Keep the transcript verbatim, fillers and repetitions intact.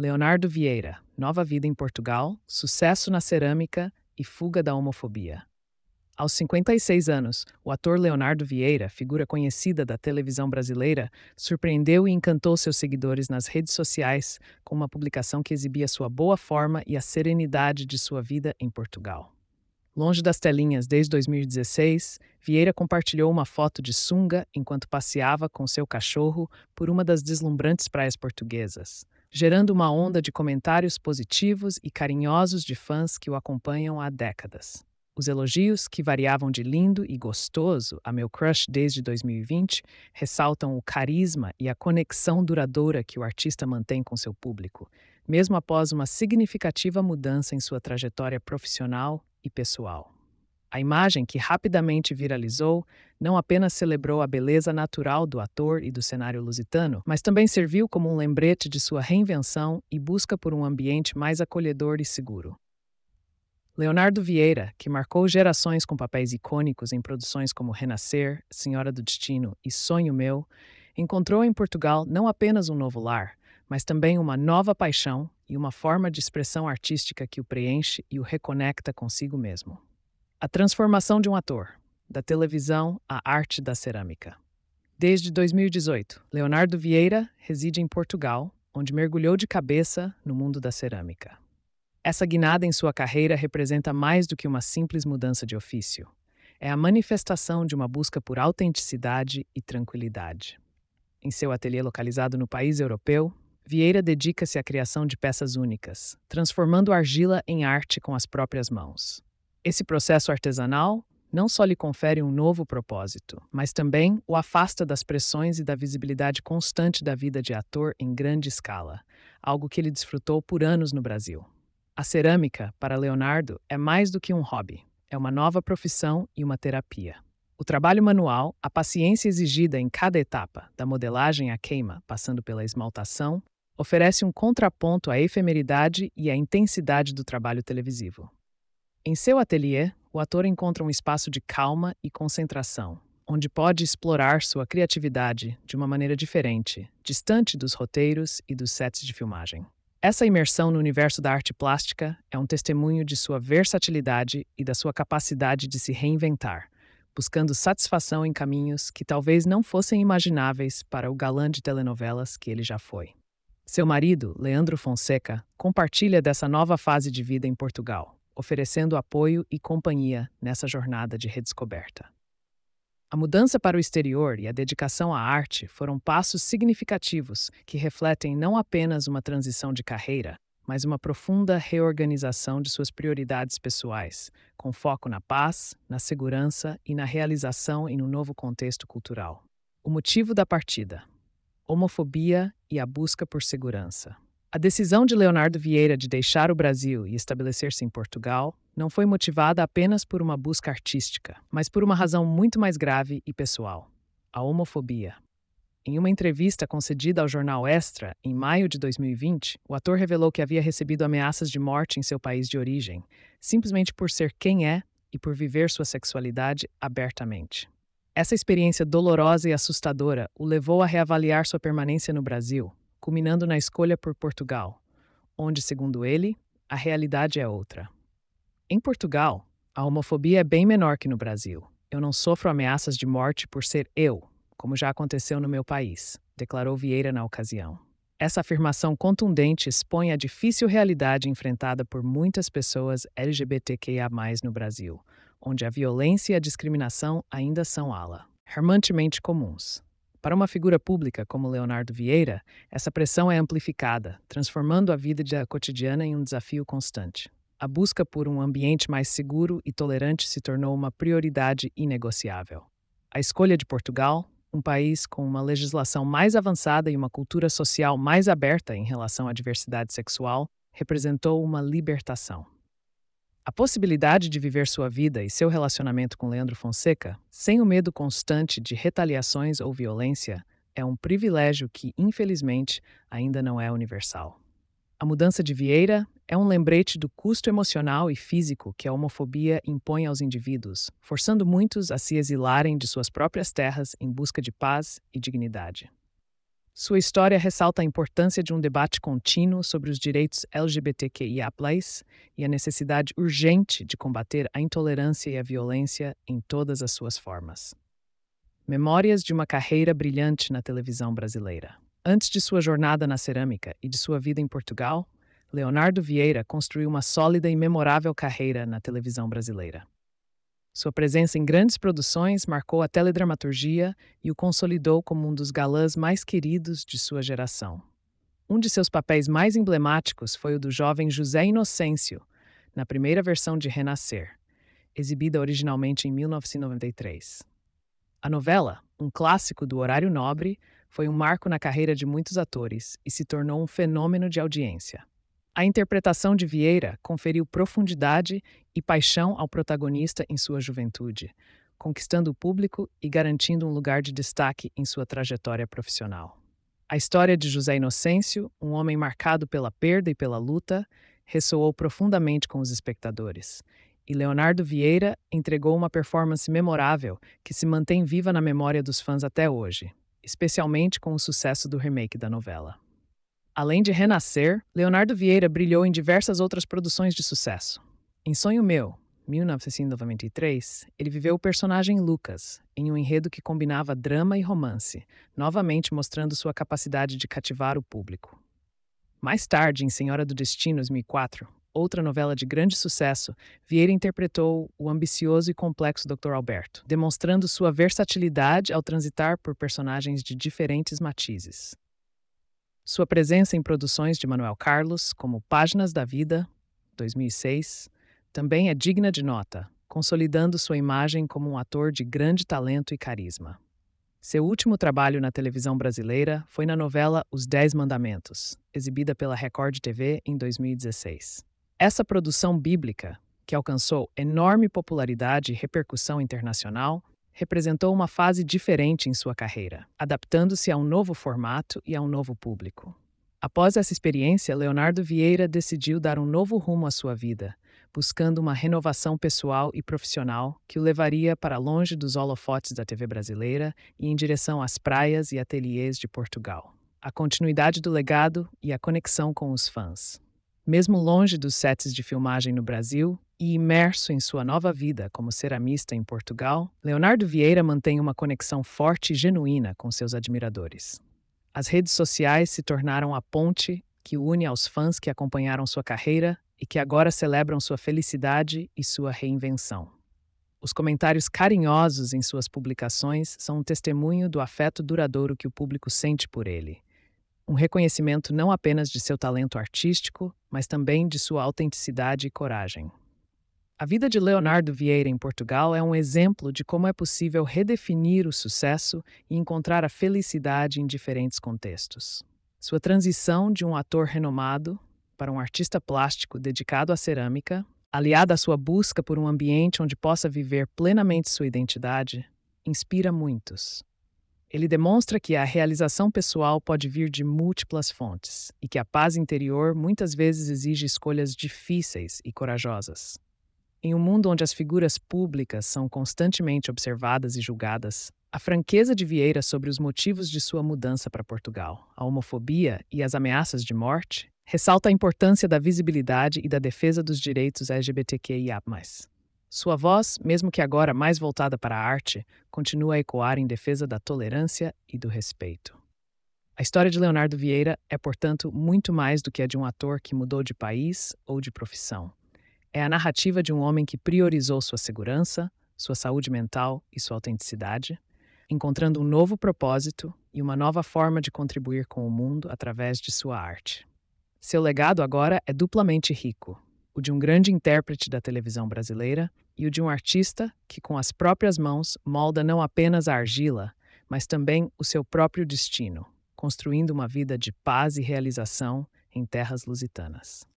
Leonardo Vieira, nova vida em Portugal, sucesso na cerâmica e fuga da homofobia. Aos cinquenta e seis anos, o ator Leonardo Vieira, figura conhecida da televisão brasileira, surpreendeu e encantou seus seguidores nas redes sociais com uma publicação que exibia sua boa forma e a serenidade de sua vida em Portugal. Longe das telinhas desde dois mil e dezesseis, Vieira compartilhou uma foto de sunga enquanto passeava com seu cachorro por uma das deslumbrantes praias portuguesas, gerando uma onda de comentários positivos e carinhosos de fãs que o acompanham há décadas. Os elogios, que variavam de lindo e gostoso a meu crush desde dois mil e vinte, ressaltam o carisma e a conexão duradoura que o artista mantém com seu público, mesmo após uma significativa mudança em sua trajetória profissional e pessoal. A imagem, que rapidamente viralizou, não apenas celebrou a beleza natural do ator e do cenário lusitano, mas também serviu como um lembrete de sua reinvenção e busca por um ambiente mais acolhedor e seguro. Leonardo Vieira, que marcou gerações com papéis icônicos em produções como Renascer, Senhora do Destino e Sonho Meu, encontrou em Portugal não apenas um novo lar, mas também uma nova paixão e uma forma de expressão artística que o preenche e o reconecta consigo mesmo. A transformação de um ator, da televisão à arte da cerâmica. Desde dois mil e dezoito, Leonardo Vieira reside em Portugal, onde mergulhou de cabeça no mundo da cerâmica. Essa guinada em sua carreira representa mais do que uma simples mudança de ofício. É a manifestação de uma busca por autenticidade e tranquilidade. Em seu ateliê localizado no país europeu, Vieira dedica-se à criação de peças únicas, transformando argila em arte com as próprias mãos. Esse processo artesanal não só lhe confere um novo propósito, mas também o afasta das pressões e da visibilidade constante da vida de ator em grande escala, algo que ele desfrutou por anos no Brasil. A cerâmica, para Leonardo, é mais do que um hobby, é uma nova profissão e uma terapia. O trabalho manual, a paciência exigida em cada etapa, da modelagem à queima, passando pela esmaltação, oferece um contraponto à efemeridade e à intensidade do trabalho televisivo. Em seu ateliê, o ator encontra um espaço de calma e concentração, onde pode explorar sua criatividade de uma maneira diferente, distante dos roteiros e dos sets de filmagem. Essa imersão no universo da arte plástica é um testemunho de sua versatilidade e da sua capacidade de se reinventar, buscando satisfação em caminhos que talvez não fossem imagináveis para o galã de telenovelas que ele já foi. Seu marido, Leandro Fonseca, compartilha dessa nova fase de vida em Portugal, oferecendo apoio e companhia nessa jornada de redescoberta. A mudança para o exterior e a dedicação à arte foram passos significativos que refletem não apenas uma transição de carreira, mas uma profunda reorganização de suas prioridades pessoais, com foco na paz, na segurança e na realização em um novo contexto cultural. O motivo da partida: homofobia e a busca por segurança. A decisão de Leonardo Vieira de deixar o Brasil e estabelecer-se em Portugal não foi motivada apenas por uma busca artística, mas por uma razão muito mais grave e pessoal: a homofobia. Em uma entrevista concedida ao jornal Extra, em maio de dois mil e vinte, o ator revelou que havia recebido ameaças de morte em seu país de origem, simplesmente por ser quem é e por viver sua sexualidade abertamente. Essa experiência dolorosa e assustadora o levou a reavaliar sua permanência no Brasil, culminando na escolha por Portugal, onde, segundo ele, a realidade é outra. Em Portugal, a homofobia é bem menor que no Brasil. Eu não sofro ameaças de morte por ser eu, como já aconteceu no meu país, declarou Vieira na ocasião. Essa afirmação contundente expõe a difícil realidade enfrentada por muitas pessoas L G B T Q I A mais, no Brasil, onde a violência e a discriminação ainda são alarmantemente comuns. Para uma figura pública como Leonardo Vieira, essa pressão é amplificada, transformando a vida cotidiana em um desafio constante. A busca por um ambiente mais seguro e tolerante se tornou uma prioridade inegociável. A escolha de Portugal, um país com uma legislação mais avançada e uma cultura social mais aberta em relação à diversidade sexual, representou uma libertação. A possibilidade de viver sua vida e seu relacionamento com Leandro Fonseca, sem o medo constante de retaliações ou violência, é um privilégio que, infelizmente, ainda não é universal. A mudança de Vieira é um lembrete do custo emocional e físico que a homofobia impõe aos indivíduos, forçando muitos a se exilarem de suas próprias terras em busca de paz e dignidade. Sua história ressalta a importância de um debate contínuo sobre os direitos L G B T Q I A plus, e a necessidade urgente de combater a intolerância e a violência em todas as suas formas. Memórias de uma carreira brilhante na televisão brasileira. Antes de sua jornada na cerâmica e de sua vida em Portugal, Leonardo Vieira construiu uma sólida e memorável carreira na televisão brasileira. Sua presença em grandes produções marcou a teledramaturgia e o consolidou como um dos galãs mais queridos de sua geração. Um de seus papéis mais emblemáticos foi o do jovem José Inocêncio, na primeira versão de Renascer, exibida originalmente em mil novecentos e noventa e três. A novela, um clássico do horário nobre, foi um marco na carreira de muitos atores e se tornou um fenômeno de audiência. A interpretação de Vieira conferiu profundidade e paixão ao protagonista em sua juventude, conquistando o público e garantindo um lugar de destaque em sua trajetória profissional. A história de José Inocêncio, um homem marcado pela perda e pela luta, ressoou profundamente com os espectadores, e Leonardo Vieira entregou uma performance memorável que se mantém viva na memória dos fãs até hoje, especialmente com o sucesso do remake da novela. Além de Renascer, Leonardo Vieira brilhou em diversas outras produções de sucesso. Em Sonho Meu, mil novecentos e noventa e três, ele viveu o personagem Lucas, em um enredo que combinava drama e romance, novamente mostrando sua capacidade de cativar o público. Mais tarde, em Senhora do Destino, dois mil e quatro, outra novela de grande sucesso, Vieira interpretou o ambicioso e complexo doutor Alberto, demonstrando sua versatilidade ao transitar por personagens de diferentes matizes. Sua presença em produções de Manuel Carlos, como Páginas da Vida, dois mil e seis, também é digna de nota, consolidando sua imagem como um ator de grande talento e carisma. Seu último trabalho na televisão brasileira foi na novela Os Dez Mandamentos, exibida pela Record T V em dois mil e dezesseis. Essa produção bíblica, que alcançou enorme popularidade e repercussão internacional, representou uma fase diferente em sua carreira, adaptando-se a um novo formato e a um novo público. Após essa experiência, Leonardo Vieira decidiu dar um novo rumo à sua vida, buscando uma renovação pessoal e profissional que o levaria para longe dos holofotes da T V brasileira e em direção às praias e ateliês de Portugal. A continuidade do legado e a conexão com os fãs. Mesmo longe dos sets de filmagem no Brasil e imerso em sua nova vida como ceramista em Portugal, Leonardo Vieira mantém uma conexão forte e genuína com seus admiradores. As redes sociais se tornaram a ponte que une aos fãs que acompanharam sua carreira e que agora celebram sua felicidade e sua reinvenção. Os comentários carinhosos em suas publicações são um testemunho do afeto duradouro que o público sente por ele. Um reconhecimento não apenas de seu talento artístico, mas também de sua autenticidade e coragem. A vida de Leonardo Vieira em Portugal é um exemplo de como é possível redefinir o sucesso e encontrar a felicidade em diferentes contextos. Sua transição de um ator renomado para um artista plástico dedicado à cerâmica, aliada à sua busca por um ambiente onde possa viver plenamente sua identidade, inspira muitos. Ele demonstra que a realização pessoal pode vir de múltiplas fontes e que a paz interior muitas vezes exige escolhas difíceis e corajosas. Em um mundo onde as figuras públicas são constantemente observadas e julgadas, a franqueza de Vieira sobre os motivos de sua mudança para Portugal, a homofobia e as ameaças de morte, ressalta a importância da visibilidade e da defesa dos direitos L G B T Q I A plus. Sua voz, mesmo que agora mais voltada para a arte, continua a ecoar em defesa da tolerância e do respeito. A história de Leonardo Vieira é, portanto, muito mais do que a de um ator que mudou de país ou de profissão. É a narrativa de um homem que priorizou sua segurança, sua saúde mental e sua autenticidade, encontrando um novo propósito e uma nova forma de contribuir com o mundo através de sua arte. Seu legado agora é duplamente rico, o de um grande intérprete da televisão brasileira e o de um artista que, com as próprias mãos, molda não apenas a argila, mas também o seu próprio destino, construindo uma vida de paz e realização em terras lusitanas.